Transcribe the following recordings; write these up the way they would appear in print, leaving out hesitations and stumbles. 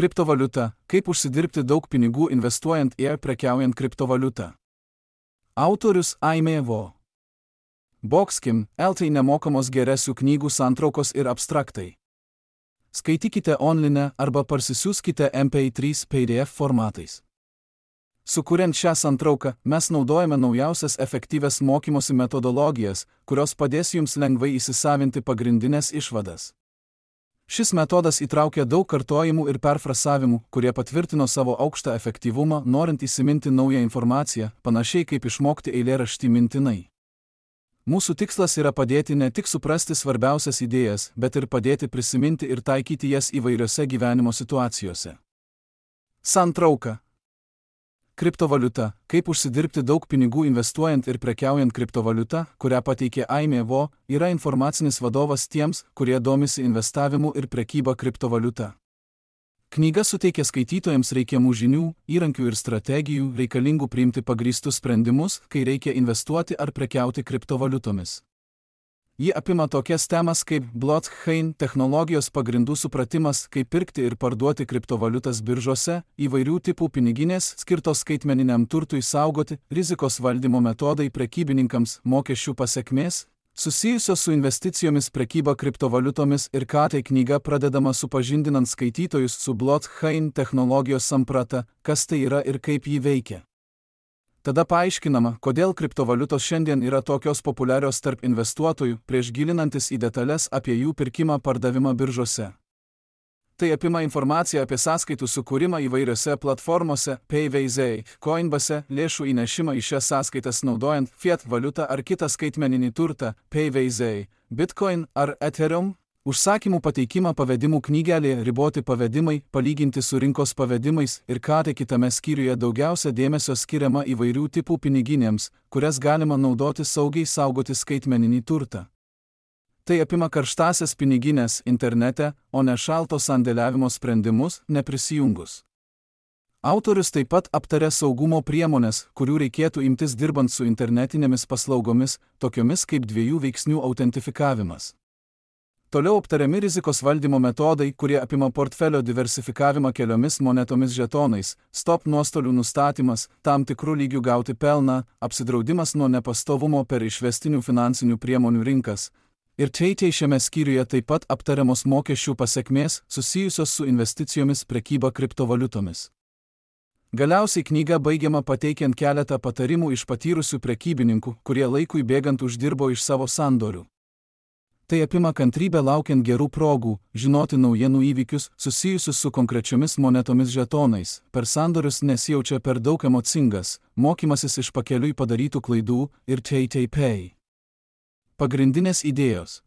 Kriptovaliuta – kaip užsidirbti daug pinigų investuojant ir prekiaujant kriptovaliutą. Autorius Aimė Vo. Boxkim, LT nemokamos geresių knygų santraukos ir abstraktai. Skaitykite online arba parsisiųskite MP3 PDF formatais. Sukuriant šią santrauką, mes naudojame naujausias efektyvias mokymosi metodologijas, kurios padės jums lengvai įsisavinti pagrindinės išvadas. Šis metodas įtraukia daug kartojimų ir perfrasavimų, kurie patvirtino savo aukštą efektyvumą, norint įsiminti naują informaciją, panašiai kaip išmokti eilėraštį mintinai. Mūsų tikslas yra padėti ne tik suprasti svarbiausias idėjas, bet ir padėti prisiminti ir taikyti jas įvairiose gyvenimo situacijose. Santrauka. Kriptovaliuta – kaip užsidirbti daug pinigų investuojant ir prekiaujant kriptovaliutą, kurią pateikė Aimė Vo, yra informacinis vadovas tiems, kurie domisi investavimu ir prekyba kriptovaliuta. Knyga suteikia skaitytojams reikiamų žinių, įrankių ir strategijų, reikalingų priimti pagrįstus sprendimus, kai reikia investuoti ar prekiauti kriptovaliutomis. Ji apima tokias temas kaip blockchain, technologijos pagrindų supratimas, kaip pirkti ir parduoti kriptovaliutas biržose, įvairių tipų piniginės, skirtos skaitmeniniam turtui saugoti, rizikos valdymo metodai prekybininkams, mokesčių pasekmės, susijusios su investicijomis prekyba kriptovaliutomis ir ką tai knyga pradedama supažindinant skaitytojus su blockchain technologijos samprata, kas tai yra ir kaip ji veikia. Tada paaiškinama, kodėl kriptovaliutos šiandien yra tokios populiarios tarp investuotojų, prieš gilinantis į detalės apie jų pirkimą-pardavimą biržose. Tai apima informaciją apie sąskaitų sukūrimą įvairiose platformose, Payway, Coinbase, lėšų įnešimą į šias sąskaitas naudojant fiat valiutą ar kitą skaitmeninį turtą, Payway, Bitcoin ar Ethereum, užsakymų pateikimą pavedimų knygelėje, riboti pavedimai, palyginti su rinkos pavedimais ir ką tai kitame skyriuje daugiausia dėmesio skiriama įvairių tipų piniginėms, kurias galima naudoti saugiai saugoti skaitmeninį turtą. Tai apima karštasias piniginės internete, o ne šalto sandėliavimo sprendimus, neprisijungus. Autorius taip pat aptarė saugumo priemonės, kurių reikėtų imtis dirbant su internetinėmis paslaugomis, tokiomis kaip 2 veiksnių autentifikavimas. Toliau aptariami rizikos valdymo metodai, kurie apima portfelio diversifikavimą keliomis monetomis žetonais, stop nuostolių nustatymas, tam tikrų lygių gauti pelną, apsidraudimas nuo nepastovumo per išvestinių finansinių priemonių rinkas. Ir šiame skyriuje taip pat aptariamos mokesčių pasekmės susijusios su investicijomis prekyba kriptovaliutomis. Galiausiai knyga baigiama pateikiant keletą patarimų iš patyrusių prekybininkų, kurie laikui bėgant uždirbo iš savo sandorių. Tai apima kantrybę laukiant gerų progų, žinoti naujienų įvykius susijusius su konkrečiomis monetomis žetonais, per sandorius nesijaučia per daug emocingas, mokymasis iš pakeliui padarytų klaidų ir TTP. Pagrindinės idėjos.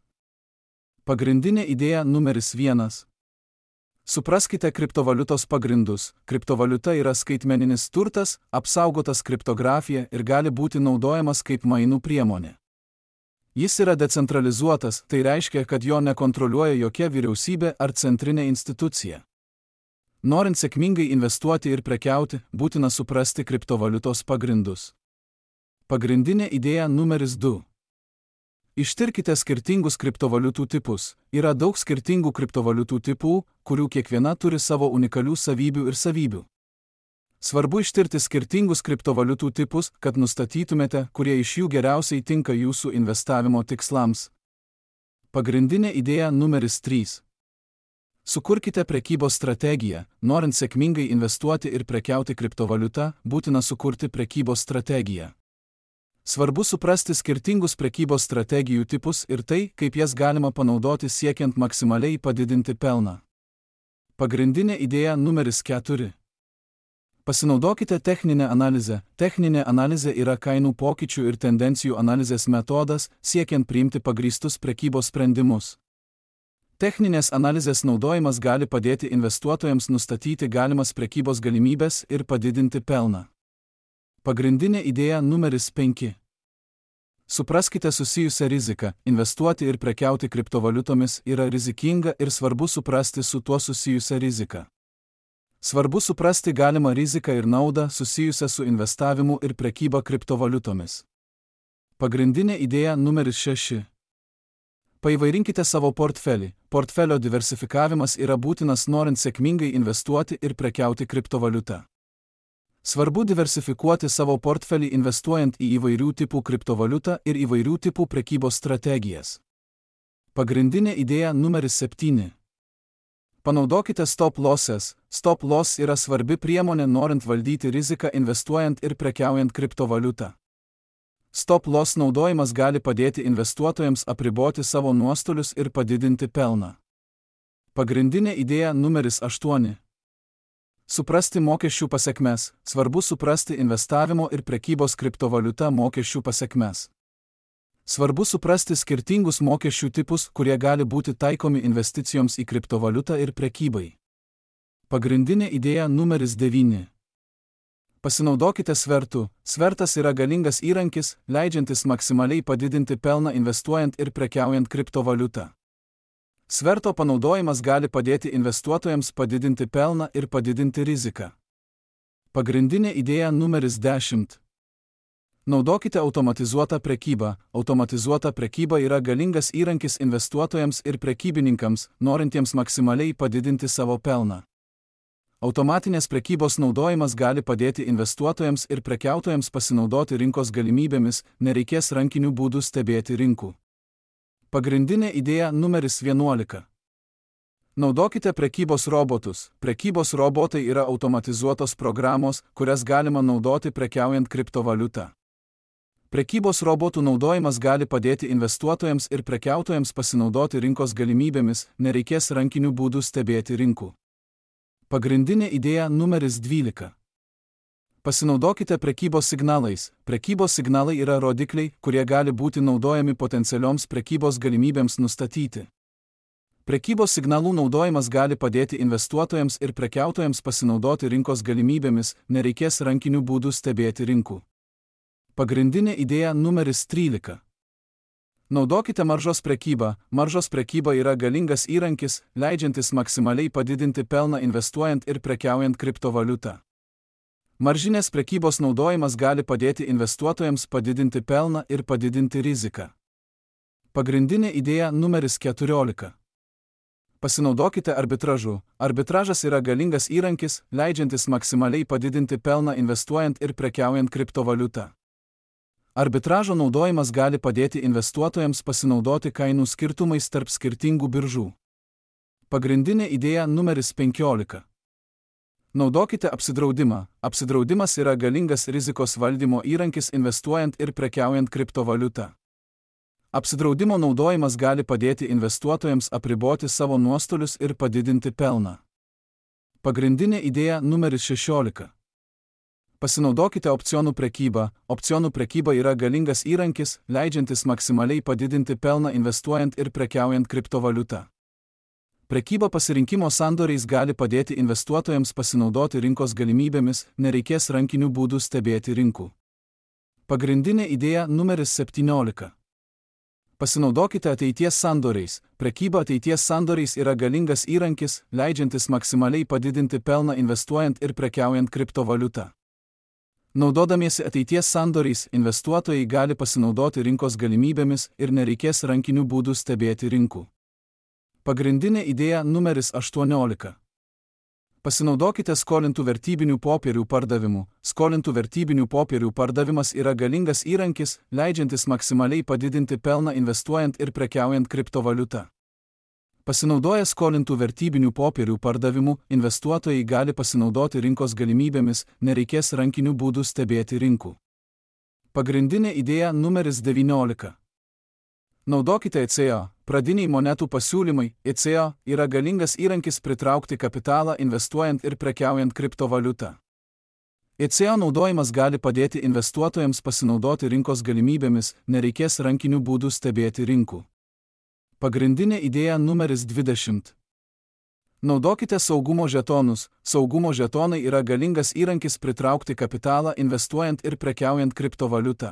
Pagrindinė idėja numeris 1. Supraskite kriptovaliutos pagrindus. Kriptovaliuta yra skaitmeninis turtas, apsaugotas kriptografija ir gali būti naudojamas kaip mainų priemonė. Jis yra decentralizuotas, tai reiškia, kad jo nekontroliuoja jokia vyriausybė ar centrinė institucija. Norint sėkmingai investuoti ir prekiauti, būtina suprasti kriptovaliutos pagrindus. Pagrindinė idėja numeris 2. Ištirkite skirtingus kriptovaliutų tipus. Yra daug skirtingų kriptovaliutų tipų, kurių kiekviena turi savo unikalių savybių ir savybių. Svarbu ištirti skirtingus kriptovaliutų tipus, kad nustatytumėte, kurie iš jų geriausiai tinka jūsų investavimo tikslams. Pagrindinė idėja numeris 3. Sukurkite prekybos strategiją. Norint sėkmingai investuoti ir prekiauti kriptovaliutą, būtina sukurti prekybos strategiją. Svarbu suprasti skirtingus prekybos strategijų tipus ir tai, kaip jas galima panaudoti siekiant maksimaliai padidinti pelną. Pagrindinė idėja numeris 4. Pasinaudokite techninę analizę. Techninė analizė yra kainų pokyčių ir tendencijų analizės metodas, siekiant priimti pagrįstus prekybos sprendimus. Techninės analizės naudojimas gali padėti investuotojams nustatyti galimas prekybos galimybės ir padidinti pelną. Pagrindinė idėja numeris 5. Supraskite susijusią riziką. Investuoti ir prekiauti kriptovaliutomis yra rizikinga ir svarbu suprasti su tuo susijusią riziką. Svarbu suprasti galimą riziką ir naudą susijusią su investavimu ir prekyba kriptovaliutomis. Pagrindinė idėja numeris 6. Paįvairinkite savo portfelį. Portfelio diversifikavimas yra būtinas norint sėkmingai investuoti ir prekiauti kriptovaliuta. Svarbu diversifikuoti savo portfelį investuojant į įvairių tipų kriptovaliutą ir įvairių tipų prekybos strategijas. Pagrindinė idėja numeris 7. Panaudokite stop losses. Stop loss yra svarbi priemonė norint valdyti riziką investuojant ir prekiaujant kriptovaliutą. Stop loss naudojimas gali padėti investuotojams apriboti savo nuostolius ir padidinti pelną. Pagrindinė idėja numeris 8. Suprasti mokesčių pasekmes. Svarbu suprasti investavimo ir prekybos kriptovaliuta mokesčių pasekmes. Svarbu suprasti skirtingus mokesčių tipus, kurie gali būti taikomi investicijoms į kriptovaliutą ir prekybai. Pagrindinė idėja numeris 9. Pasinaudokite svertu. Svertas yra galingas įrankis, leidžiantis maksimaliai padidinti pelną investuojant ir prekiaujant kriptovaliutą. Sverto panaudojimas gali padėti investuotojams padidinti pelną ir padidinti riziką. Pagrindinė idėja numeris 10. Naudokite automatizuotą prekybą. Automatizuota prekyba yra galingas įrankis investuotojams ir prekybininkams, norintiems maksimaliai padidinti savo pelną. Automatinės prekybos naudojimas gali padėti investuotojams ir prekiautojams pasinaudoti rinkos galimybėmis, nereikės rankinių būdų stebėti rinkų. Pagrindinė idėja numeris 11. Naudokite prekybos robotus. Prekybos robotai yra automatizuotos programos, kurias galima naudoti prekiaujant kriptovaliutą. Prekybos robotų naudojimas gali padėti investuotojams ir prekiautojams pasinaudoti rinkos galimybėmis, nereikės rankinių būdų stebėti rinkų. Pagrindinė idėja numeris 12. Pasinaudokite prekybos signalais. Prekybos signalai yra rodikliai, kurie gali būti naudojami potencialioms prekybos galimybėms nustatyti. Prekybos signalų naudojimas gali padėti investuotojams ir prekiautojams pasinaudoti rinkos galimybėmis, nereikės rankinių būdų stebėti rinkų. Pagrindinė idėja numeris 13. Naudokite maržos prekybą. Maržos prekyba yra galingas įrankis, leidžiantis maksimaliai padidinti pelną investuojant ir prekiaujant kriptovaliutą. Maržinės prekybos naudojimas gali padėti investuotojams padidinti pelną ir padidinti riziką. Pagrindinė idėja numeris 14. Pasinaudokite arbitražu. Arbitražas yra galingas įrankis, leidžiantis maksimaliai padidinti pelną investuojant ir prekiaujant kriptovaliutą. Arbitražo naudojimas gali padėti investuotojams pasinaudoti kainų skirtumais tarp skirtingų biržų. Pagrindinė idėja numeris 15. Naudokite apsidraudimą. Apsidraudimas yra galingas rizikos valdymo įrankis investuojant ir prekiaujant kriptovaliutą. Apsidraudimo naudojimas gali padėti investuotojams apriboti savo nuostolius ir padidinti pelną. Pagrindinė idėja numeris 16. Pasinaudokite opcionų prekybą. Opcionų prekyba yra galingas įrankis, leidžiantis maksimaliai padidinti pelną investuojant ir prekiaujant kriptovaliutą. Prekyba pasirinkimo sandoriais gali padėti investuotojams pasinaudoti rinkos galimybėmis, nereikės rankinių būdų stebėti rinkų. Pagrindinė idėja numeris 17. Pasinaudokite ateities sandoriais. Prekyba ateities sandoriais yra galingas įrankis, leidžiantis maksimaliai padidinti pelną investuojant ir prekiaujant kriptovaliutą. Naudodamiesi ateities sandoriais, investuotojai gali pasinaudoti rinkos galimybėmis ir nereikės rankinių būdų stebėti rinkų. Pagrindinė idėja numeris 18. Pasinaudokite skolintų vertybinių popierių pardavimu. Skolintų vertybinių popierių pardavimas yra galingas įrankis, leidžiantis maksimaliai padidinti pelną investuojant ir prekiaujant kriptovaliutą. Pasinaudoję skolintų vertybinių popierių pardavimu, investuotojai gali pasinaudoti rinkos galimybėmis, nereikės rankinių būdų stebėti rinkų. Pagrindinė idėja numeris 19. Naudokite ECO. Pradiniai monetų pasiūlymai. ECO yra galingas įrankis pritraukti kapitalą investuojant ir prekiaujant kriptovaliutą. ECO naudojimas gali padėti investuotojams pasinaudoti rinkos galimybėmis, nereikės rankinių būdų stebėti rinkų. Pagrindinė idėja numeris 20. Naudokite saugumo žetonus. Saugumo žetonai yra galingas įrankis pritraukti kapitalą investuojant ir prekiaujant kriptovaliutą.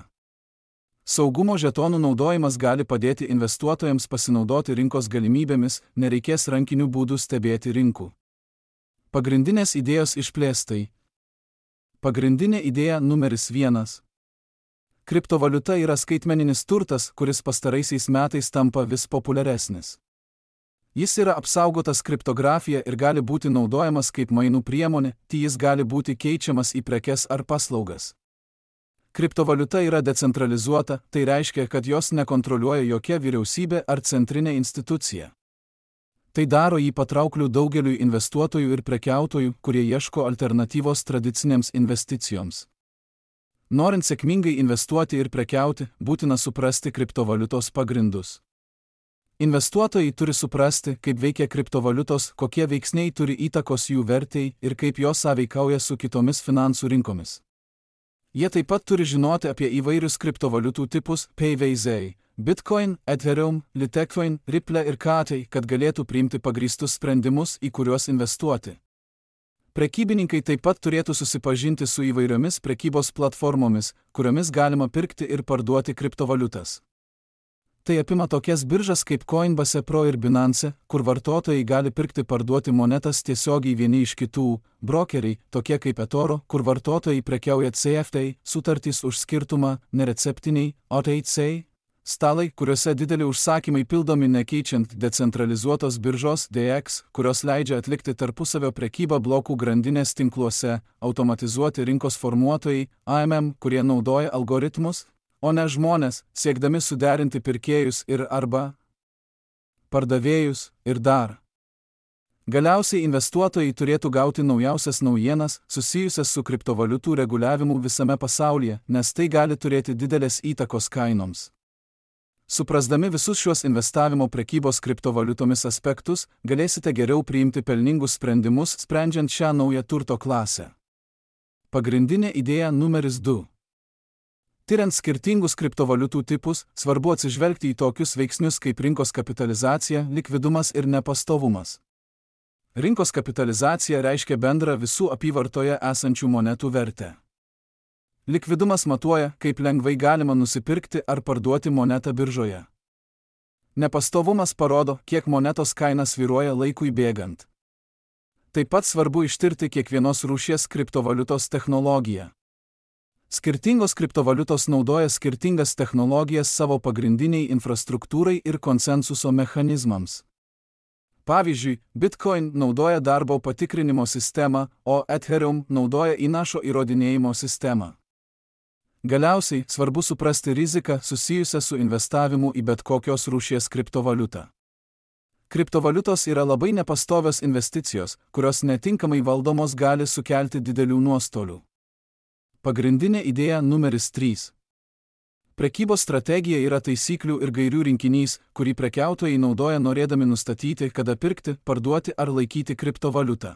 Saugumo žetonų naudojimas gali padėti investuotojams pasinaudoti rinkos galimybėmis, nereikės rankinių būdų stebėti rinkų. Pagrindinės idėjos išplėstai. Pagrindinė idėja numeris 1. Kriptovaliuta yra skaitmeninis turtas, kuris pastaraisiais metais tampa vis populiaresnis. Jis yra apsaugotas kriptografija ir gali būti naudojamas kaip mainų priemonė, jis gali būti keičiamas į prekes ar paslaugas. Kriptovaliuta yra decentralizuota, tai reiškia, kad jos nekontroliuoja jokia vyriausybė ar centrinė institucija. Tai daro jį patraukliu daugeliui investuotojų ir prekiautojų, kurie ieško alternatyvos tradicinėms investicijoms. Norint sėkmingai investuoti ir prekiauti, būtina suprasti kriptovaliutos pagrindus. Investuotojai turi suprasti, kaip veikia kriptovaliutos, kokie veiksniai turi įtakos jų vertei ir kaip jos sąveikauja su kitomis finansų rinkomis. Jie taip pat turi žinoti apie įvairius kriptovaliutų tipus PayVazai, Bitcoin, Ethereum, Litecoin, Ripple ir Katai, kad galėtų priimti pagrįstus sprendimus, į kuriuos investuoti. Prekybininkai taip pat turėtų susipažinti su įvairiomis prekybos platformomis, kuriomis galima pirkti ir parduoti kriptovaliutas. Tai apima tokias biržas kaip Coinbase Pro ir Binance, kur vartotojai gali pirkti parduoti monetas tiesiogiai vieni iš kitų, brokeriai, tokie kaip eToro, kur vartotojai prekiauja CFD, sutartys už skirtumą, nereceptiniai, OTC, stalai, kuriuose dideli užsakymai pildomi nekeičiant decentralizuotos biržos DEX, kurios leidžia atlikti tarpusavio prekybą blokų grandinės tinkluose, automatizuoti rinkos formuotojai, AMM, kurie naudoja algoritmus, o ne žmonės, siekdami suderinti pirkėjus ir arba pardavėjus ir dar. Galiausiai investuotojai turėtų gauti naujausias naujienas, susijusias su kriptovaliutų reguliavimu visame pasaulyje, nes tai gali turėti didelės įtakos kainoms. Suprasdami visus šiuos investavimo prekybos kriptovaliutomis aspektus, galėsite geriau priimti pelningus sprendimus, sprendžiant šią naują turto klasę. Pagrindinė idėja numeris 2. Tiriant skirtingus kriptovaliutų tipus, svarbu atsižvelgti į tokius veiksnius kaip rinkos kapitalizacija, likvidumas ir nepastovumas. Rinkos kapitalizacija reiškia bendrą visų apyvartoje esančių monetų vertę. Likvidumas matuoja, kaip lengvai galima nusipirkti ar parduoti monetą biržoje. Nepastovumas parodo, kiek monetos kaina svyruoja laikui bėgant. Taip pat svarbu ištirti kiekvienos rūšies kriptovaliutos technologiją. Skirtingos kriptovaliutos naudoja skirtingas technologijas savo pagrindiniai infrastruktūrai ir konsensuso mechanizmams. Pavyzdžiui, Bitcoin naudoja darbo patikrinimo sistemą, o Ethereum naudoja įnašo įrodinėjimo sistemą. Galiausiai, svarbu suprasti riziką susijusią su investavimu į bet kokios rūšies kriptovaliutą. Kriptovaliutos yra labai nepastovios investicijos, kurios netinkamai valdomos gali sukelti didelių nuostolių. Pagrindinė idėja numeris 3. Prekybos strategija yra taisyklių ir gairių rinkinys, kurį prekiautojai naudoja norėdami nustatyti, kada pirkti, parduoti ar laikyti kriptovaliutą.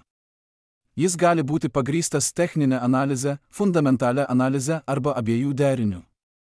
Jis gali būti pagrįstas techninė analizė, fundamentalia analizė arba abiejų deriniu.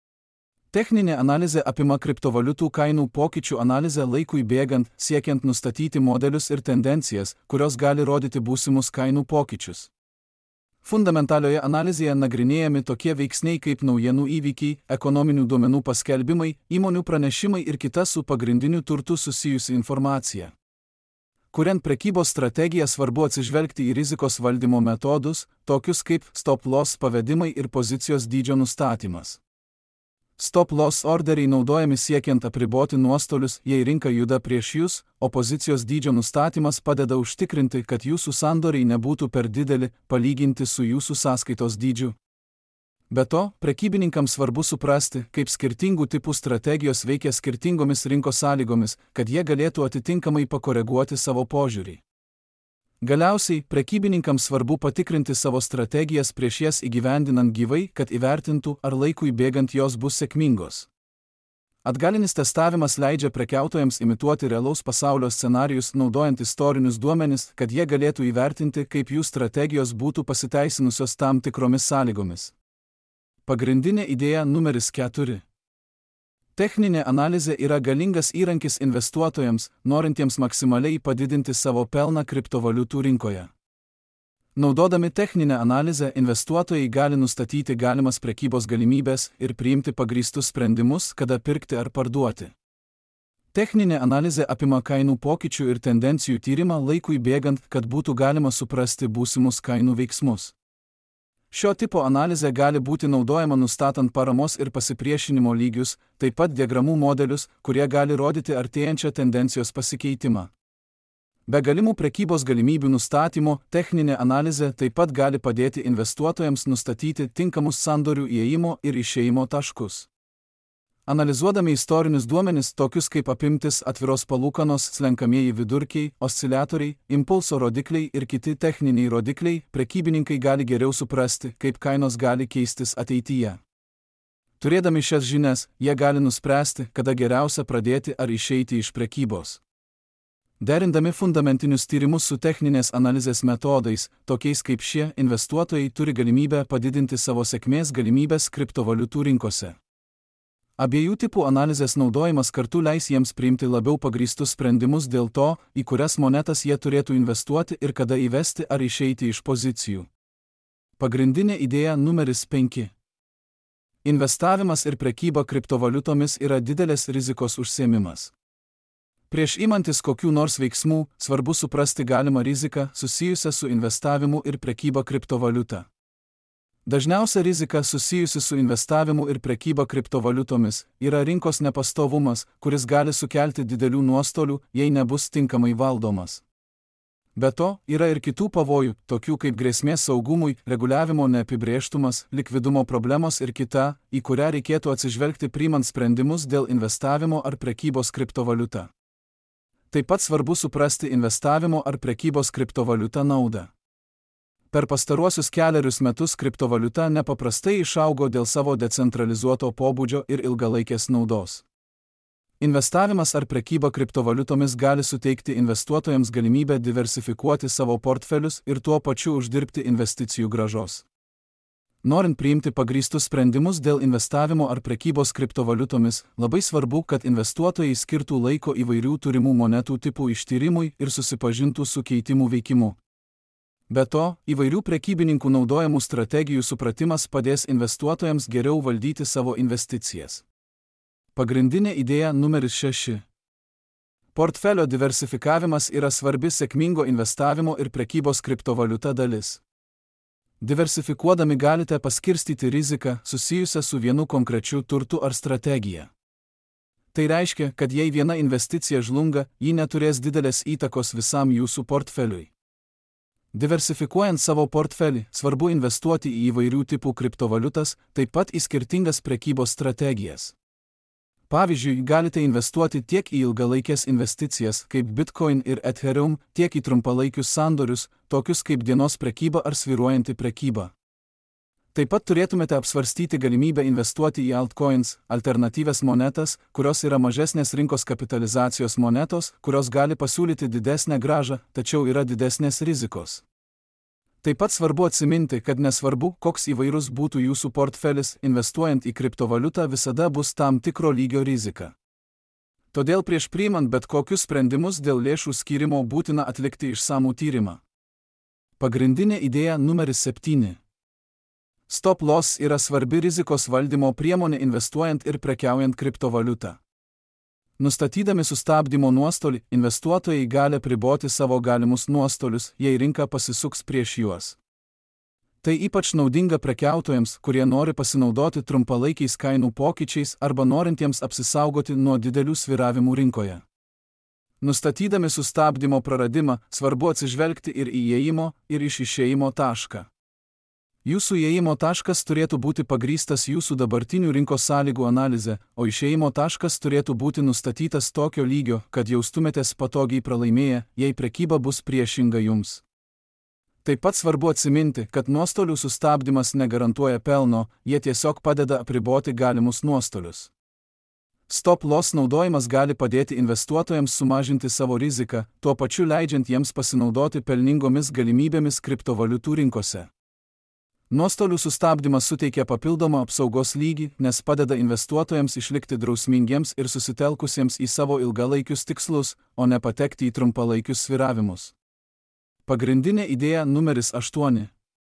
Techninė analizė apima kriptovaliutų kainų pokyčių analizę laikui bėgant, siekiant nustatyti modelius ir tendencijas, kurios gali rodyti būsimus kainų pokyčius. Fundamentalioje analizėje nagrinėjami tokie veiksniai kaip naujienų įvykiai, ekonominių duomenų paskelbimai, įmonių pranešimai ir kita su pagrindiniu turtu susijusi informacija. Kuriant prekybos strategiją, svarbu atsižvelgti į rizikos valdymo metodus, tokius kaip stop-loss pavedimai ir pozicijos dydžio nustatymas. Stop-loss orderiai naudojami siekiant apriboti nuostolius, jei rinka juda prieš jūs, o pozicijos dydžio nustatymas padeda užtikrinti, kad jūsų sandoriai nebūtų per dideli, palyginti su jūsų sąskaitos dydžiu. Be to, prekybininkams svarbu suprasti, kaip skirtingų tipų strategijos veikia skirtingomis rinkos sąlygomis, kad jie galėtų atitinkamai pakoreguoti savo požiūrį. Galiausiai, prekybininkams svarbu patikrinti savo strategijas prieš jas įgyvendinant gyvai, kad įvertintų, ar laikui bėgant jos bus sėkmingos. Atgalinis testavimas leidžia prekiautojams imituoti realaus pasaulio scenarijus, naudojant istorinius duomenis, kad jie galėtų įvertinti, kaip jų strategijos būtų pasiteisinusios tam tikromis sąlygomis. Pagrindinė idėja numeris 4. Techninė analizė yra galingas įrankis investuotojams, norintiems maksimaliai padidinti savo pelną kriptovaliutų rinkoje. Naudodami techninę analizę, investuotojai gali nustatyti galimas prekybos galimybės ir priimti pagrįstus sprendimus, kada pirkti ar parduoti. Techninė analizė apima kainų pokyčių ir tendencijų tyrimą laikui bėgant, kad būtų galima suprasti būsimus kainų veiksmus. Šio tipo analizė gali būti naudojama nustatant paramos ir pasipriešinimo lygius, taip pat diagramų modelius, kurie gali rodyti artėjančią tendencijos pasikeitimą. Be galimų prekybos galimybių nustatymo, techninė analizė taip pat gali padėti investuotojams nustatyti tinkamus sandorių įėjimo ir išėjimo taškus. Analizuodami istorinius duomenis, tokius kaip apimtis, atviros palūkanos, slenkamieji vidurkiai, osciliatoriai, impulso rodikliai ir kiti techniniai rodikliai, prekybininkai gali geriau suprasti, kaip kainos gali keistis ateityje. Turėdami šias žinias, jie gali nuspręsti, kada geriausia pradėti ar išeiti iš prekybos. Derindami fundamentinius tyrimus su techninės analizės metodais, tokiais kaip šie, investuotojai turi galimybę padidinti savo sėkmės galimybės kriptovaliutų rinkose. Abiejų tipų analizės naudojimas kartu leis jiems priimti labiau pagrįstus sprendimus dėl to, į kurias monetas jie turėtų investuoti ir kada įvesti ar išeiti iš pozicijų. Pagrindinė idėja numeris 5. Investavimas ir prekyba kriptovaliutomis yra didelės rizikos užsiėmimas. Prieš imantis kokių nors veiksmų, svarbu suprasti galimą riziką susijusią su investavimu ir prekyba kriptovaliuta. Dažniausia rizika susijusi su investavimu ir prekyba kriptovaliutomis yra rinkos nepastovumas, kuris gali sukelti didelių nuostolių, jei nebus tinkamai valdomas. Be to, yra ir kitų pavojų, tokių kaip grėsmė saugumui, reguliavimo neapibrėžtumas, likvidumo problemos ir kita, į kurią reikėtų atsižvelgti priimant sprendimus dėl investavimo ar prekybos kriptovaliuta. Taip pat svarbu suprasti investavimo ar prekybos kriptovaliuta naudą. Per pastaruosius kelerius metus kriptovaliuta nepaprastai išaugo dėl savo decentralizuoto pobūdžio ir ilgalaikės naudos. Investavimas ar prekyba kriptovaliutomis gali suteikti investuotojams galimybę diversifikuoti savo portfelius ir tuo pačiu uždirbti investicijų grąžos. Norint priimti pagrįstus sprendimus dėl investavimo ar prekybos kriptovaliutomis, labai svarbu, kad investuotojai skirtų laiko įvairių turimų monetų tipų ištyrimui ir susipažintų su keitimų veikimu. Be to, įvairių prekybininkų naudojamų strategijų supratimas padės investuotojams geriau valdyti savo investicijas. Pagrindinė idėja numeris 6. Portfelio diversifikavimas yra svarbi sėkmingo investavimo ir prekybos kriptovaliuta dalis. Diversifikuodami galite paskirstyti riziką susijusią su vienu konkrečiu turtu ar strategija. Tai reiškia, kad jei viena investicija žlunga, ji neturės didelės įtakos visam jūsų portfeliui. Diversifikuojant savo portfelį, svarbu investuoti į įvairių tipų kriptovaliutas, taip pat į skirtingas prekybos strategijas. Pavyzdžiui, galite investuoti tiek į ilgalaikės investicijas, kaip Bitcoin ir Ethereum, tiek į trumpalaikius sandorius, tokius kaip dienos prekyba ar svyruojanti prekyba. Taip pat turėtumėte apsvarstyti galimybę investuoti į altcoins, alternatyvias monetas, kurios yra mažesnės rinkos kapitalizacijos monetos, kurios gali pasiūlyti didesnę grąžą, tačiau yra didesnės rizikos. Taip pat svarbu atsiminti, kad nesvarbu, koks įvairus būtų jūsų portfelis, investuojant į kriptovaliutą visada bus tam tikro lygio rizika. Todėl prieš priimant bet kokius sprendimus dėl lėšų skyrimo būtina atlikti išsamų tyrimą. Pagrindinė idėja numeris 7. Stop loss yra svarbi rizikos valdymo priemonė investuojant ir prekiaujant kriptovaliutą. Nustatydami sustabdymo nuostolį, investuotojai gali apriboti savo galimus nuostolius, jei rinka pasisuks prieš juos. Tai ypač naudinga prekiautojams, kurie nori pasinaudoti trumpalaikiais kainų pokyčiais arba norintiems apsisaugoti nuo didelių svyravimų rinkoje. Nustatydami sustabdymo praradimą, svarbu atsižvelgti ir į įėjimo, ir iš išėjimo tašką. Jūsų įėjimo taškas turėtų būti pagrįstas jūsų dabartinių rinkos sąlygų analize, o išėjimo taškas turėtų būti nustatytas tokio lygio, kad jaustumėtės patogiai pralaimėję, jei prekyba bus priešinga jums. Taip pat svarbu atsiminti, kad nuostolių sustabdymas negarantuoja pelno, jie tiesiog padeda apriboti galimus nuostolius. Stop loss naudojimas gali padėti investuotojams sumažinti savo riziką, tuo pačiu leidžiant jiems pasinaudoti pelningomis galimybėmis kriptovaliutų rinkose. Nuostolių sustabdymas suteikia papildomą apsaugos lygį, nes padeda investuotojams išlikti drausmingiems ir susitelkusiems į savo ilgalaikius tikslus, o ne patekti į trumpalaikius svyravimus. Pagrindinė idėja numeris 8.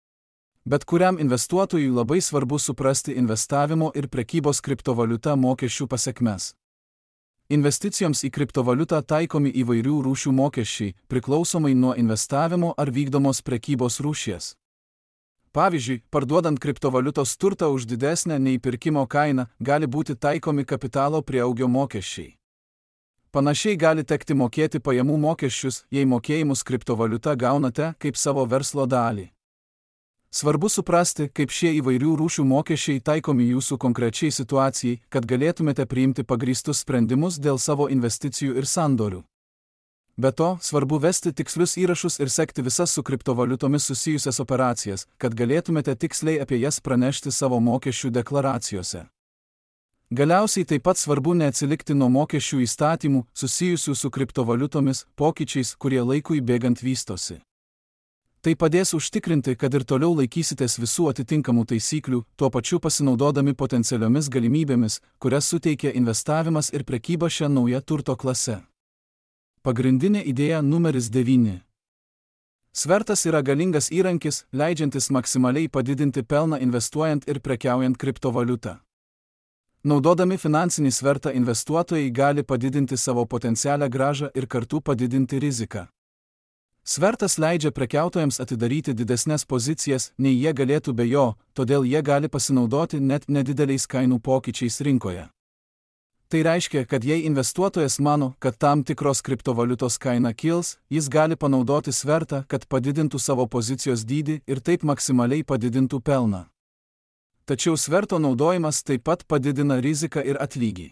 Bet kuriam investuotojui labai svarbu suprasti investavimo ir prekybos kriptovaliuta mokesčių pasekmes. Investicijoms į kriptovaliutą taikomi įvairių rūšių mokesčiai, priklausomai nuo investavimo ar vykdomos prekybos rūšies. Pavyzdžiui, parduodant kriptovaliutos turtą už didesnę nei pirkimo kainą, gali būti taikomi kapitalo prieaugio mokesčiai. Panašiai gali tekti mokėti pajamų mokesčius, jei mokėjimus kriptovaliuta gaunate kaip savo verslo dalį. Svarbu suprasti, kaip šie įvairių rūšių mokesčiai taikomi jūsų konkrečiai situacijai, kad galėtumėte priimti pagrįstus sprendimus dėl savo investicijų ir sandorių. Be to, svarbu vesti tikslius įrašus ir sekti visas su kriptovaliutomis susijusias operacijas, kad galėtumėte tiksliai apie jas pranešti savo mokesčių deklaracijose. Galiausiai taip pat svarbu neatsilikti nuo mokesčių įstatymų susijusių su kriptovaliutomis pokyčiais, kurie laikui bėgant vystosi. Tai padės užtikrinti, kad ir toliau laikysitės visų atitinkamų taisyklių, tuo pačiu pasinaudodami potencialiomis galimybėmis, kurias suteikia investavimas ir prekyba šią naują turto klasę. Pagrindinė idėja numeris 9. Svertas yra galingas įrankis, leidžiantis maksimaliai padidinti pelną investuojant ir prekiaujant kriptovaliutą. Naudodami finansinį svertą investuotojai gali padidinti savo potencialią grąžą ir kartu padidinti riziką. Svertas leidžia prekiautojams atidaryti didesnes pozicijas, nei jie galėtų be jo, todėl jie gali pasinaudoti net nedideliais kainų pokyčiais rinkoje. Tai reiškia, kad jei investuotojas mano, kad tam tikros kriptovaliutos kaina kils, jis gali panaudoti svertą, kad padidintų savo pozicijos dydį ir taip maksimaliai padidintų pelną. Tačiau sverto naudojimas taip pat padidina riziką ir atlygį.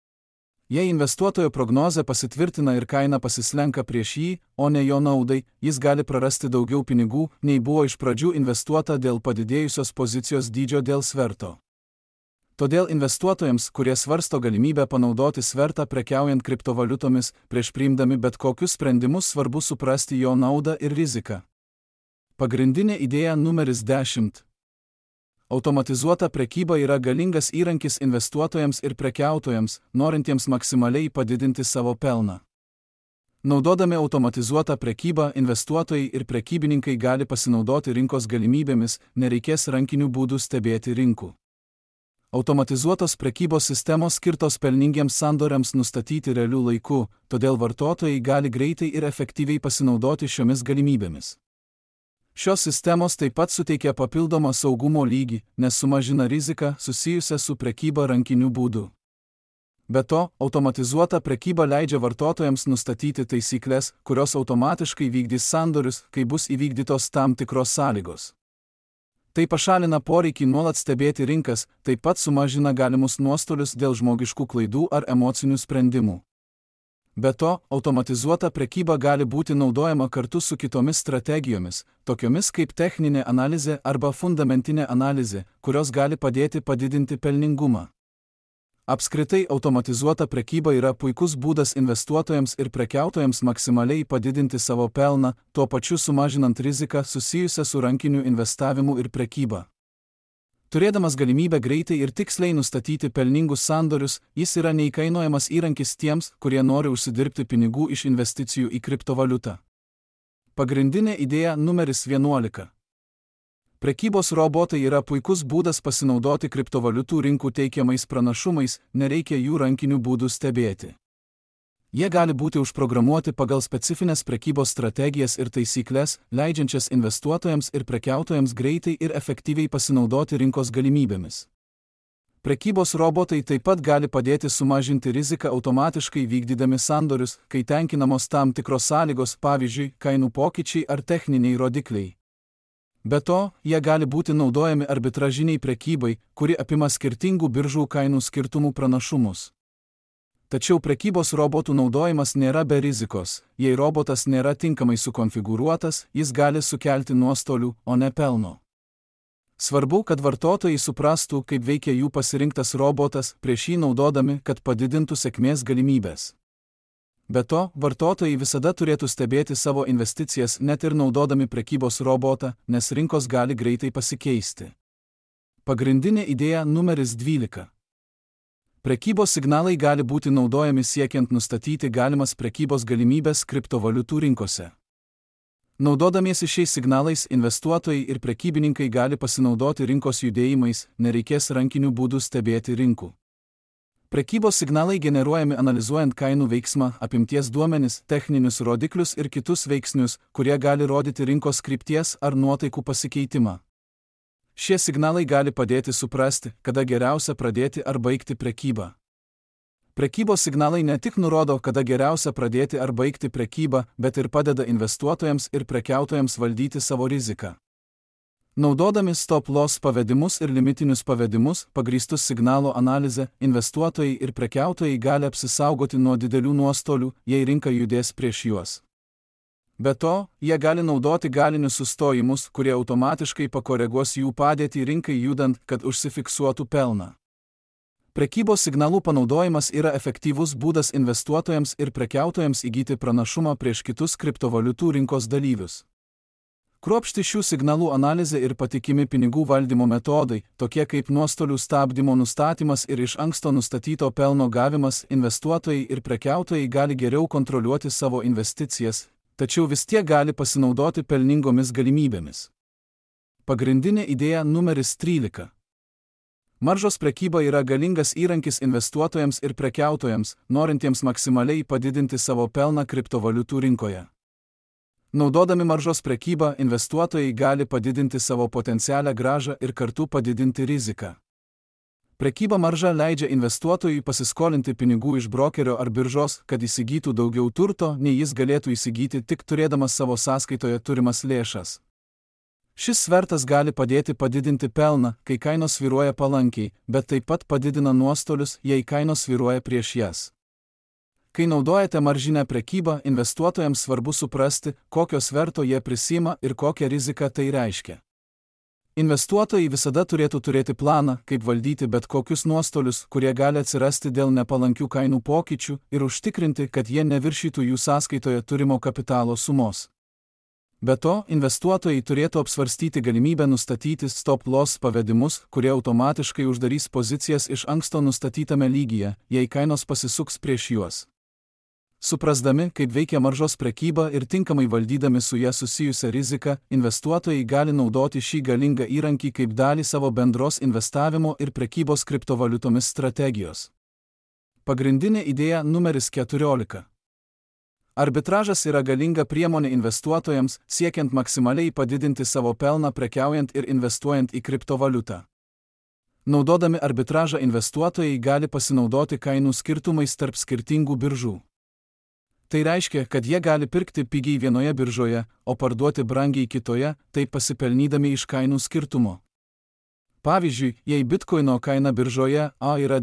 Jei investuotojo prognozė pasitvirtina ir kaina pasislenka prieš jį, o ne jo naudai, jis gali prarasti daugiau pinigų, nei buvo iš pradžių investuota dėl padidėjusios pozicijos dydžio dėl sverto. Todėl investuotojams, kurie svarsto galimybę panaudoti svertą prekiaujant kriptovaliutomis, prieš priimdami bet kokius sprendimus svarbu suprasti jo naudą ir riziką. Pagrindinė idėja numeris 10. Automatizuota prekyba yra galingas įrankis investuotojams ir prekiautojams, norintiems maksimaliai padidinti savo pelną. Naudodami automatizuotą prekybą, investuotojai ir prekybininkai gali pasinaudoti rinkos galimybėmis, nereikės rankinių būdų stebėti rinkų. Automatizuotos prekybos sistemos skirtos pelningiems sandoriams nustatyti realiu laiku, todėl vartotojai gali greitai ir efektyviai pasinaudoti šiomis galimybėmis. Šios sistemos taip pat suteikia papildomą saugumo lygį, nes sumažina riziką susijusią su prekyba rankiniu būdu. Be to, automatizuota prekyba leidžia vartotojams nustatyti taisyklės, kurios automatiškai vykdys sandorius, kai bus įvykdytos tam tikros sąlygos. Tai pašalina poreikį nuolat stebėti rinkas, taip pat sumažina galimus nuostolius dėl žmogiškų klaidų ar emocinių sprendimų. Be to, automatizuota prekyba gali būti naudojama kartu su kitomis strategijomis, tokiomis kaip techninė analizė arba fundamentinė analizė, kurios gali padėti padidinti pelningumą. Apskritai, automatizuota prekyba yra puikus būdas investuotojams ir prekiautojams maksimaliai padidinti savo pelną, tuo pačiu sumažinant riziką susijusią su rankiniu investavimu ir prekyba. Turėdamas galimybę greitai ir tiksliai nustatyti pelningus sandorius, jis yra neįkainojamas įrankis tiems, kurie nori užsidirbti pinigų iš investicijų į kriptovaliutą. Pagrindinė idėja numeris 11. Prekybos robotai yra puikus būdas pasinaudoti kriptovaliutų rinkų teikiamais pranašumais, nereikia jų rankinių būdų stebėti. Jie gali būti užprogramuoti pagal specifines prekybos strategijas ir taisyklės, leidžiančias investuotojams ir prekiautojams greitai ir efektyviai pasinaudoti rinkos galimybėmis. Prekybos robotai taip pat gali padėti sumažinti riziką automatiškai vykdydami sandorius, kai tenkinamos tam tikros sąlygos, pavyzdžiui, kainų pokyčiai ar techniniai rodikliai. Be to, jie gali būti naudojami arbitražiniai prekybai, kuri apima skirtingų biržų kainų skirtumų pranašumus. Tačiau prekybos robotų naudojimas nėra be rizikos, jei robotas nėra tinkamai sukonfigūruotas, jis gali sukelti nuostolių, o ne pelno. Svarbu, kad vartotojai suprastų, kaip veikia jų pasirinktas robotas, prieš jį naudodami, kad padidintų sėkmės galimybės. Be to, vartotojai visada turėtų stebėti savo investicijas net ir naudodami prekybos robotą, nes rinkos gali greitai pasikeisti. Pagrindinė idėja numeris 12. Prekybos signalai gali būti naudojami siekiant nustatyti galimas prekybos galimybės kriptovaliutų rinkose. Naudodamiesi šiais signalais, investuotojai ir prekybininkai gali pasinaudoti rinkos judėjimais, nereikės rankinių būdų stebėti rinkų. Prekybos signalai generuojami analizuojant kainų veiksmą, apimties duomenis, techninius rodiklius ir kitus veiksnius, kurie gali rodyti rinkos krypties ar nuotaikų pasikeitimą. Šie signalai gali padėti suprasti, kada geriausia pradėti ar baigti prekybą. Prekybos signalai ne tik nurodo, kada geriausia pradėti ar baigti prekybą, bet ir padeda investuotojams ir prekiautojams valdyti savo riziką. Naudodami stop-loss pavedimus ir limitinius pavedimus, pagrįstus signalo analizę, investuotojai ir prekiautojai gali apsisaugoti nuo didelių nuostolių, jei rinka judės prieš juos. Be to, jie gali naudoti galinius sustojimus, kurie automatiškai pakoreguos jų padėtį rinkai judant, kad užsifiksuotų pelną. Prekybos signalų panaudojimas yra efektyvus būdas investuotojams ir prekiautojams įgyti pranašumą prieš kitus kriptovaliutų rinkos dalyvius. Kruopšti šių signalų analizė ir patikimi pinigų valdymo metodai, tokie kaip nuostolių stabdymo nustatymas ir iš anksto nustatyto pelno gavimas, investuotojai ir prekiautojai gali geriau kontroliuoti savo investicijas, tačiau vis tiek gali pasinaudoti pelningomis galimybėmis. Pagrindinė idėja numeris 13. Maržos prekyba yra galingas įrankis investuotojams ir prekiautojams, norintiems maksimaliai padidinti savo pelną kriptovaliutų rinkoje. Naudodami maržos prekybą, investuotojai gali padidinti savo potencialią grąžą ir kartu padidinti riziką. Prekyba marža leidžia investuotojui pasiskolinti pinigų iš brokerio ar biržos, kad įsigytų daugiau turto, nei jis galėtų įsigyti tik turėdamas savo sąskaitoje turimas lėšas. Šis svertas gali padėti padidinti pelną, kai kainos svyruoja palankiai, bet taip pat padidina nuostolius, jei kainos svyruoja prieš jas. Kai naudojate maržinę prekybą, investuotojams svarbu suprasti, kokio sverto jie prisiima ir kokią riziką tai reiškia. Investuotojai visada turėtų turėti planą, kaip valdyti bet kokius nuostolius, kurie gali atsirasti dėl nepalankių kainų pokyčių, ir užtikrinti, kad jie neviršytų jų sąskaitoje turimo kapitalo sumos. Be to, investuotojai turėtų apsvarstyti galimybę nustatyti stop-loss pavedimus, kurie automatiškai uždarys pozicijas iš anksto nustatytame lygyje, jei kainos pasisuks prieš juos. Suprasdami, kaip veikia maržos prekyba ir tinkamai valdydami su ja susijusią riziką, investuotojai gali naudoti šį galingą įrankį kaip dalį savo bendros investavimo ir prekybos kriptovaliutomis strategijos. Pagrindinė idėja numeris 14. Arbitražas yra galinga priemonė investuotojams, siekiant maksimaliai padidinti savo pelną prekiaujant ir investuojant į kriptovaliutą. Naudodami arbitražą investuotojai gali pasinaudoti kainų skirtumais tarp skirtingų biržų. Tai reiškia, kad jie gali pirkti pigiai vienoje biržoje, o parduoti brangiai kitoje, taip pasipelnydami iš kainų skirtumo. Pavyzdžiui, jei bitkoino kaina biržoje A yra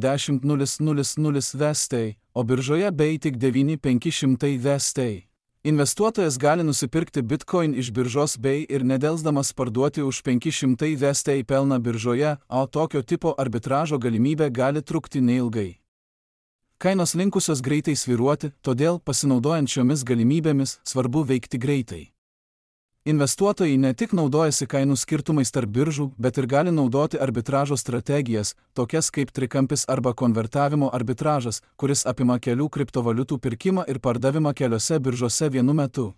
10,000 VST, o biržoje B tik 9,500 VST. Investuotojas gali nusipirkti bitcoin iš biržos B ir nedelsdamas parduoti už 500 VST pelną biržoje, o tokio tipo arbitražo galimybė gali trukti neilgai. Kainos linkusios greitai svyruoti, todėl pasinaudojant šiomis galimybėmis svarbu veikti greitai. Investuotojai ne tik naudojasi kainų skirtumais tarp biržų, bet ir gali naudoti arbitražo strategijas, tokias kaip trikampis arba konvertavimo arbitražas, kuris apima kelių kriptovaliutų pirkimą ir pardavimą keliose biržose vienu metu.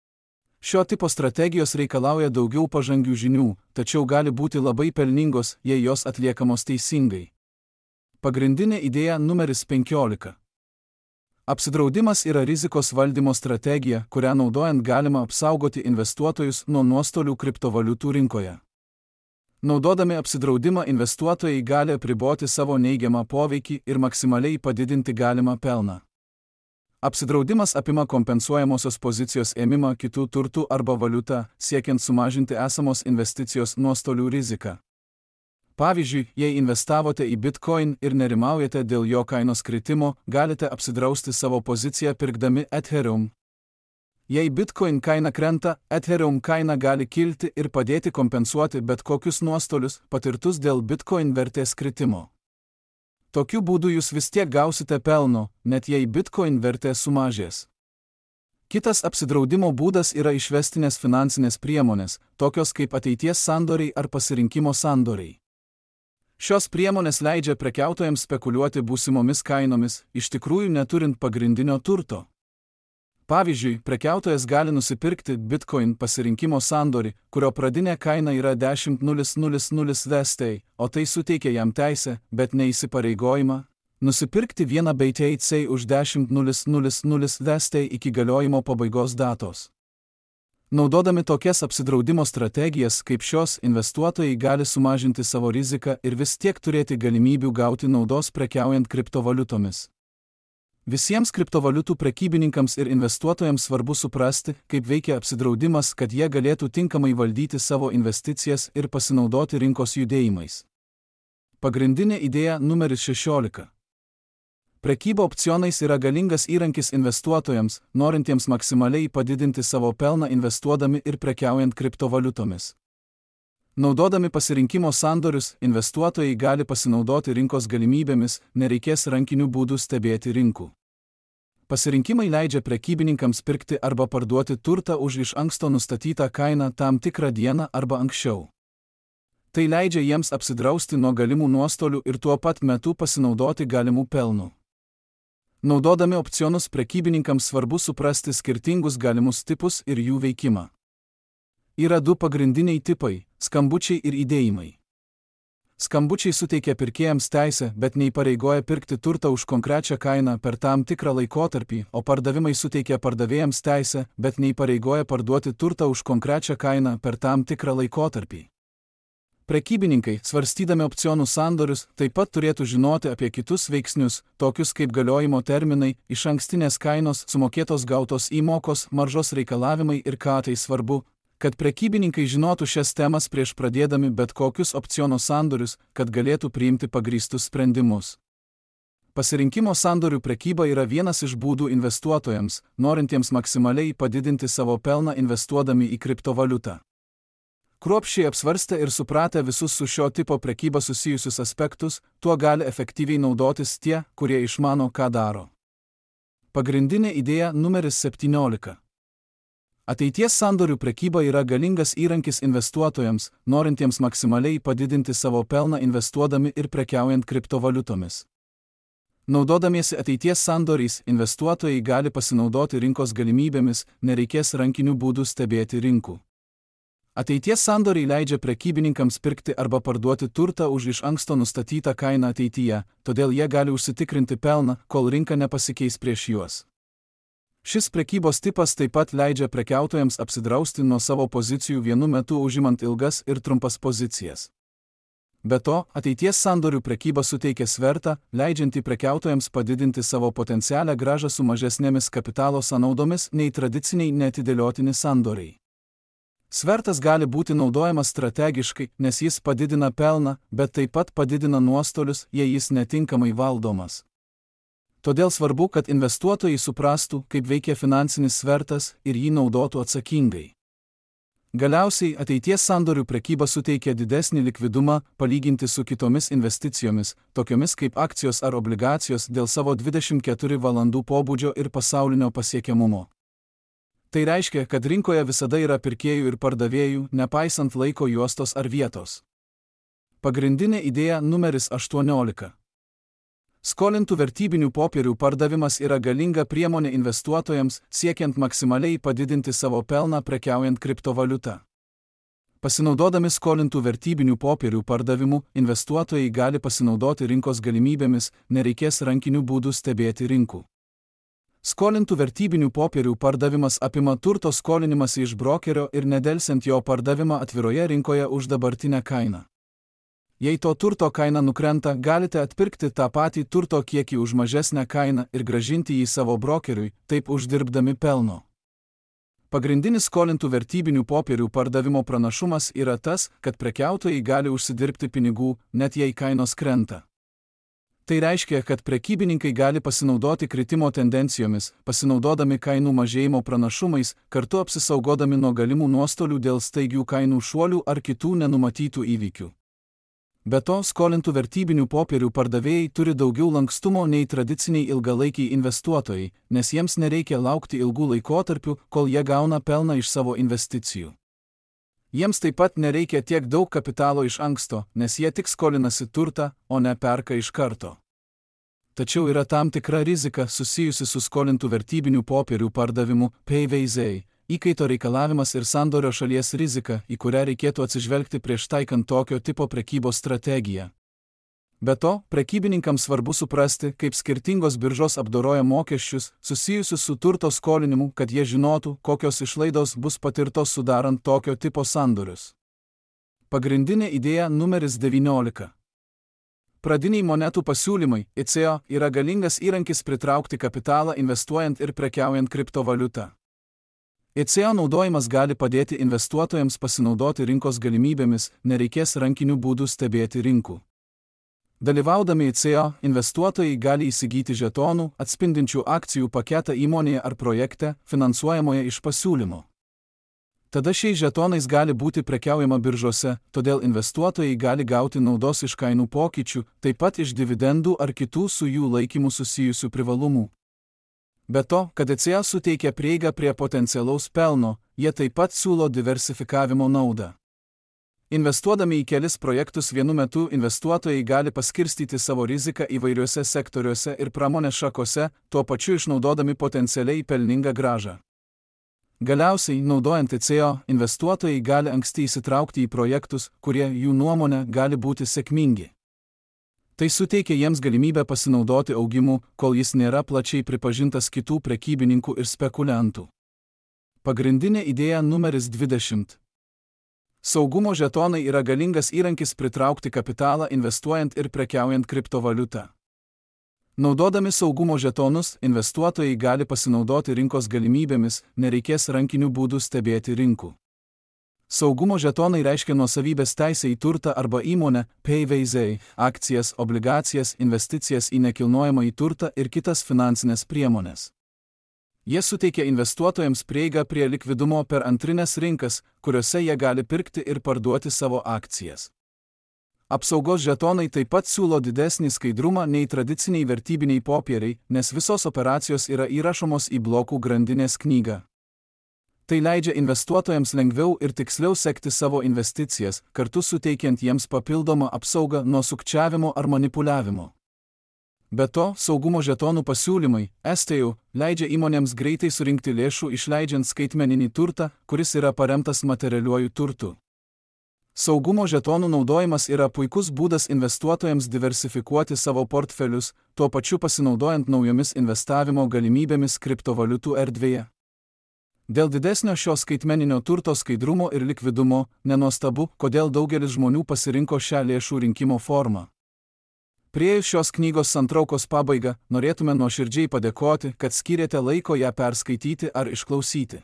Šio tipo strategijos reikalauja daugiau pažangių žinių, tačiau gali būti labai pelningos, jei jos atliekamos teisingai. Pagrindinė idėja numeris 15. Apsidraudimas yra rizikos valdymo strategija, kurią naudojant galima apsaugoti investuotojus nuo nuostolių kriptovaliutų rinkoje. Naudodami apsidraudimą investuotojai gali apriboti savo neigiamą poveikį ir maksimaliai padidinti galimą pelną. Apsidraudimas apima kompensuojamosios pozicijos ėmimą kitų turtų arba valiutą, siekiant sumažinti esamos investicijos nuostolių riziką. Pavyzdžiui, jei investavote į bitcoin ir nerimaujate dėl jo kainos kritimo, galite apsidrausti savo poziciją pirkdami Ethereum. Jei bitcoin kaina krenta, Ethereum kaina gali kilti ir padėti kompensuoti bet kokius nuostolius patirtus dėl bitcoin vertės kritimo. Tokiu būdu jūs vis tiek gausite pelno, net jei bitcoin vertė sumažės. Kitas apsidraudimo būdas yra išvestinės finansinės priemonės, tokios kaip ateities sandoriai ar pasirinkimo sandoriai. Šios priemonės leidžia prekiautojams spekuliuoti būsimomis kainomis, iš tikrųjų neturint pagrindinio turto. Pavyzdžiui, prekiautojas gali nusipirkti bitcoin pasirinkimo sandorį, kurio pradinė kaina yra 10,000 VST, o tai suteikia jam teisę, bet ne įsipareigojimą, nusipirkti vieną BTC už 10,000 VST iki galiojimo pabaigos datos. Naudodami tokias apsidraudimo strategijas kaip šios, investuotojai gali sumažinti savo riziką ir vis tiek turėti galimybių gauti naudos prekiaujant kriptovaliutomis. Visiems kriptovaliutų prekybininkams ir investuotojams svarbu suprasti, kaip veikia apsidraudimas, kad jie galėtų tinkamai valdyti savo investicijas ir pasinaudoti rinkos judėjimais. Pagrindinė idėja numeris 16. Prekyba opcionais yra galingas įrankis investuotojams, norintiems maksimaliai padidinti savo pelną investuodami ir prekiaujant kriptovaliutomis. Naudodami pasirinkimo sandorius, investuotojai gali pasinaudoti rinkos galimybėmis, nereikės rankiniu būdu stebėti rinkų. Pasirinkimai leidžia prekybininkams pirkti arba parduoti turtą už iš anksto nustatytą kainą tam tikrą dieną arba anksčiau. Tai leidžia jiems apsidrausti nuo galimų nuostolių ir tuo pat metu pasinaudoti galimų pelnų. Naudodami opcionus, prekybininkams svarbu suprasti skirtingus galimus tipus ir jų veikimą. Yra du pagrindiniai tipai – skambučiai ir įdėjimai. Skambučiai suteikia pirkėjams teisę, bet neįpareigoja pirkti turtą už konkrečią kainą per tam tikrą laikotarpį, o pardavimai suteikia pardavėjams teisę, bet neįpareigoja parduoti turtą už konkrečią kainą per tam tikrą laikotarpį. Prekybininkai, svarstydami opcionų sandorius, taip pat turėtų žinoti apie kitus veiksnius, tokius kaip galiojimo terminai, išankstinės kainos, sumokėtos gautos įmokos, maržos reikalavimai ir ką tai svarbu, kad prekybininkai žinotų šias temas prieš pradėdami bet kokius opcionų sandorius, kad galėtų priimti pagrįstus sprendimus. Pasirinkimo sandorių prekyba yra vienas iš būdų investuotojams, norintiems maksimaliai padidinti savo pelną investuodami į kriptovaliutą. Kruopščiai apsvarstę ir supratę visus su šio tipo prekyba susijusius aspektus, tuo gali efektyviai naudotis tie, kurie išmano, ką daro. Pagrindinė idėja numeris 17. Ateities sandorių prekyba yra galingas įrankis investuotojams, norintiems maksimaliai padidinti savo pelną investuodami ir prekiaujant kriptovaliutomis. Naudodamiesi ateities sandoriais, investuotojai gali pasinaudoti rinkos galimybėmis, nereikės rankiniu būdu stebėti rinkų. Ateities sandoriai leidžia prekybininkams pirkti arba parduoti turtą už iš anksto nustatytą kainą ateityje, todėl jie gali užsitikrinti pelną, kol rinka nepasikeis prieš juos. Šis prekybos tipas taip pat leidžia prekiautojams apsidrausti nuo savo pozicijų vienu metu užimant ilgas ir trumpas pozicijas. Be to, ateities sandorių prekyba suteikia svertą, leidžiantį prekiautojams padidinti savo potencialią grąžą su mažesnėmis kapitalo sąnaudomis nei tradiciniai neatidėliotini sandoriai. Svertas gali būti naudojamas strategiškai, nes jis padidina pelną, bet taip pat padidina nuostolius, jei jis netinkamai valdomas. Todėl svarbu, kad investuotojai suprastų, kaip veikia finansinis svertas ir jį naudotų atsakingai. Galiausiai, ateities sandorių prekyba suteikia didesnį likvidumą palyginti su kitomis investicijomis, tokiomis kaip akcijos ar obligacijos dėl savo 24 valandų pobūdžio ir pasaulinio pasiekiamumo. Tai reiškia, kad rinkoje visada yra pirkėjų ir pardavėjų, nepaisant laiko juostos ar vietos. Pagrindinė idėja numeris 18. Skolintų vertybinių popierių pardavimas yra galinga priemonė investuotojams, siekiant maksimaliai padidinti savo pelną prekiaujant kriptovaliutą. Pasinaudodami skolintų vertybinių popierių pardavimu, investuotojai gali pasinaudoti rinkos galimybėmis, nereikės rankiniu būdu stebėti rinkų. Skolintų vertybinių popierių pardavimas apima turto skolinimąsi iš brokerio ir nedelsiant jo pardavimą atviroje rinkoje už dabartinę kainą. Jei to turto kaina nukrenta, galite atpirkti tą patį turto kiekį už mažesnę kainą ir grąžinti jį savo brokeriui, taip uždirbdami pelno. Pagrindinis skolintų vertybinių popierių pardavimo pranašumas yra tas, kad prekiautojai gali užsidirbti pinigų, net jei kainos krenta. Tai reiškia, kad prekybininkai gali pasinaudoti kritimo tendencijomis, pasinaudodami kainų mažėjimo pranašumais, kartu apsisaugodami nuo galimų nuostolių dėl staigių kainų šuolių ar kitų nenumatytų įvykių. Be to, skolintų vertybinių popierių pardavėjai turi daugiau lankstumo nei tradiciniai ilgalaikiai investuotojai, nes jiems nereikia laukti ilgų laikotarpių, kol jie gauna pelną iš savo investicijų. Jiems taip pat nereikia tiek daug kapitalo iš anksto, nes jie tik skolinasi turtą, o ne perka iš karto. Tačiau yra tam tikra rizika susijusi su skolintų vertybinių popierių pardavimu PVZ, įkaito reikalavimas ir sandorio šalies rizika, į kurią reikėtų atsižvelgti prieš taikant tokio tipo prekybos strategiją. Be to, prekybininkams svarbu suprasti, kaip skirtingos biržos apdoroja mokesčius susijusius su turto skolinimu, kad jie žinotų, kokios išlaidos bus patirtos sudarant tokio tipo sandorius. Pagrindinė idėja numeris 19. Pradiniai monetų pasiūlymai, ICO, yra galingas įrankis pritraukti kapitalą investuojant ir prekiaujant kriptovaliutą. ICO naudojimas gali padėti investuotojams pasinaudoti rinkos galimybėmis, nereikės rankiniu būdu stebėti rinkų. Dalyvaudami ICO, investuotojai gali įsigyti žetonų, atspindinčių akcijų paketą įmonėje ar projekte, finansuojamoje iš pasiūlymo. Tada šiais žetonais gali būti prekiaujama biržose, todėl investuotojai gali gauti naudos iš kainų pokyčių, taip pat iš dividendų ar kitų su jų laikymu susijusių privalumų. Be to, kad ICO suteikia prieigą prie potencialaus pelno, jie taip pat siūlo diversifikavimo naudą. Investuodami į kelis projektus vienu metu investuotojai gali paskirstyti savo riziką įvairiuose sektoriuose ir pramonės šakose, tuo pačiu išnaudodami potencialiai pelningą grąžą. Galiausiai, naudojant ICO, investuotojai gali anksti įsitraukti į projektus, kurie jų nuomone gali būti sėkmingi. Tai suteikia jiems galimybę pasinaudoti augimu, kol jis nėra plačiai pripažintas kitų prekybininkų ir spekuliantų. Pagrindinė idėja numeris 20. Saugumo žetonai yra galingas įrankis pritraukti kapitalą investuojant ir prekiaujant kriptovaliutą. Naudodami saugumo žetonus, investuotojai gali pasinaudoti rinkos galimybėmis, nereikės rankiniu būdu stebėti rinkų. Saugumo žetonai reiškia nuosavybės teisę į turtą arba įmonę, PVZ, akcijas, obligacijas, investicijas į nekilnojamą į turtą ir kitas finansinės priemonės. Jie suteikia investuotojams prieigą prie likvidumo per antrinės rinkas, kuriuose jie gali pirkti ir parduoti savo akcijas. Apsaugos žetonai taip pat siūlo didesnį skaidrumą nei tradiciniai vertybiniai popieriai, nes visos operacijos yra įrašomos į blokų grandinės knygą. Tai leidžia investuotojams lengviau ir tiksliau sekti savo investicijas, kartu suteikiant jiems papildomą apsaugą nuo sukčiavimo ar manipuliavimo. Be to, saugumo žetonų pasiūlymai, STU, leidžia įmonėms greitai surinkti lėšų išleidžiant skaitmeninį turtą, kuris yra paremtas materialiuoju turtu. Saugumo žetonų naudojimas yra puikus būdas investuotojams diversifikuoti savo portfelius, tuo pačiu pasinaudojant naujomis investavimo galimybėmis kriptovaliutų erdvėje. Dėl didesnio šio skaitmeninio turto skaidrumo ir likvidumo, nenuostabu, kodėl daugelis žmonių pasirinko šią lėšų rinkimo formą. Priėjus šios knygos santraukos pabaigą, norėtume nuoširdžiai padėkoti, kad skyrėte laiko ją perskaityti ar išklausyti.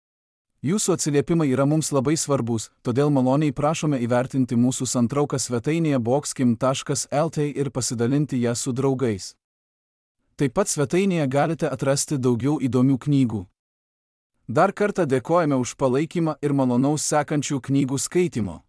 Jūsų atsiliepimai yra mums labai svarbus, todėl maloniai prašome įvertinti mūsų santrauką svetainėje boxkim.lt ir pasidalinti ją su draugais. Taip pat svetainėje galite atrasti daugiau įdomių knygų. Dar kartą dėkojame už palaikymą ir malonaus sekančių knygų skaitimo.